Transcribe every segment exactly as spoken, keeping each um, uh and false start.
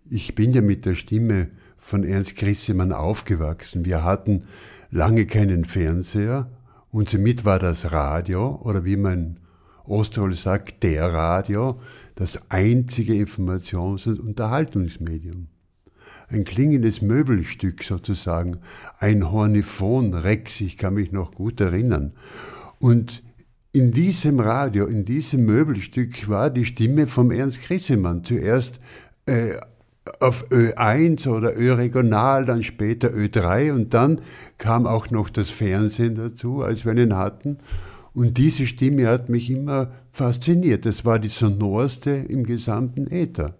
Ich bin ja mit der Stimme von Ernst Grissemann aufgewachsen. Wir hatten lange keinen Fernseher und somit war das Radio, oder wie man Osterol sagt, der Radio, das einzige Informations- und Unterhaltungsmedium. Ein klingendes Möbelstück sozusagen, ein Hornifon Rex, ich kann mich noch gut erinnern. Und in diesem Radio, in diesem Möbelstück war die Stimme vom Ernst Grissemann. Zuerst äh, auf Ö eins oder Ö Regional, dann später Ö drei und dann kam auch noch das Fernsehen dazu, als wir ihn hatten. Und diese Stimme hat mich immer fasziniert. Das war die sonorste im gesamten Äther.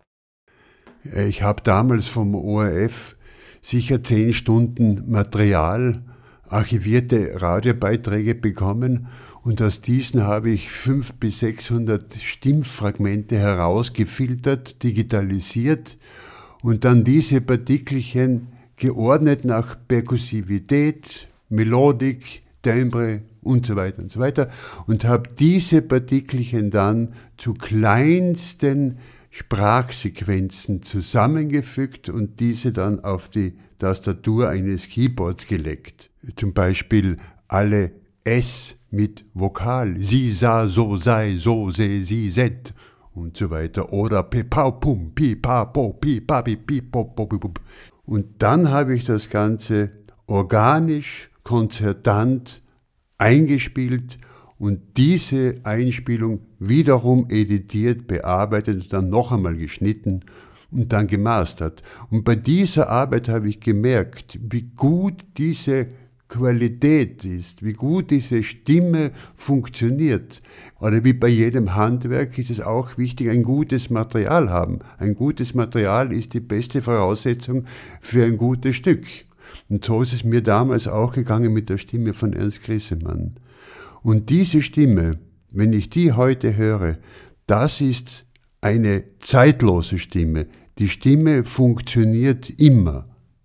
Ich habe damals vom O R F sicher zehn Stunden Material, archivierte Radiobeiträge bekommen und aus diesen habe ich fünfhundert bis sechshundert Stimmfragmente herausgefiltert, digitalisiert und dann diese Partikelchen geordnet nach Perkussivität, Melodik, Timbre und so weiter und so weiter und habe diese Partikelchen dann zu kleinsten Sprachsequenzen zusammengefügt und diese dann auf die Tastatur eines Keyboards gelegt. Zum Beispiel alle S mit Vokal, sie, sa, so, sei, so, se, sie, set und so weiter. Oder pe, pau, pum, pi, pa, po, pi, pa, pi, pi, po, po, pi, po. Und dann habe ich das Ganze organisch, konzertant eingespielt und diese Einspielung wiederum editiert, bearbeitet und dann noch einmal geschnitten und dann gemastert. Und bei dieser Arbeit habe ich gemerkt, wie gut diese Qualität ist, wie gut diese Stimme funktioniert. Oder wie bei jedem Handwerk ist es auch wichtig, ein gutes Material haben. Ein gutes Material ist die beste Voraussetzung für ein gutes Stück. Und so ist es mir damals auch gegangen mit der Stimme von Ernst Grissemann. Und diese Stimme, wenn ich die heute höre, das ist eine zeitlose Stimme. Die Stimme funktioniert immer.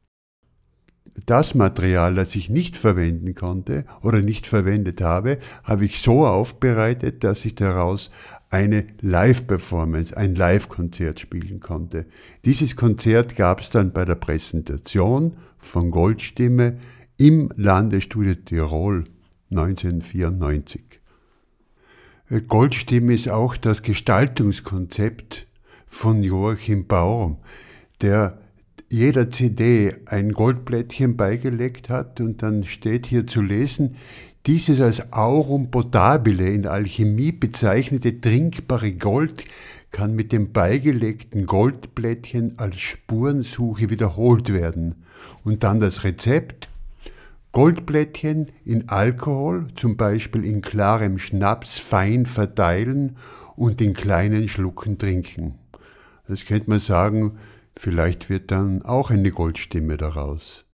Das Material, das ich nicht verwenden konnte oder nicht verwendet habe, habe ich so aufbereitet, dass ich daraus eine Live-Performance, ein Live-Konzert spielen konnte. Dieses Konzert gab es dann bei der Präsentation von Goldstimme im Landesstudio Tirol neunzehnhundertvierundneunzig. Goldstimme ist auch das Gestaltungskonzept von Joachim Baum, der jeder C D ein Goldblättchen beigelegt hat und dann steht hier zu lesen, dieses als Aurum potabile in der Alchemie bezeichnete trinkbare Gold kann mit dem beigelegten Goldblättchen als Spurensuche wiederholt werden. Und dann das Rezept: Goldblättchen in Alkohol, zum Beispiel in klarem Schnaps, fein verteilen und in kleinen Schlucken trinken. Das könnte man sagen, vielleicht wird dann auch eine Goldstimme daraus.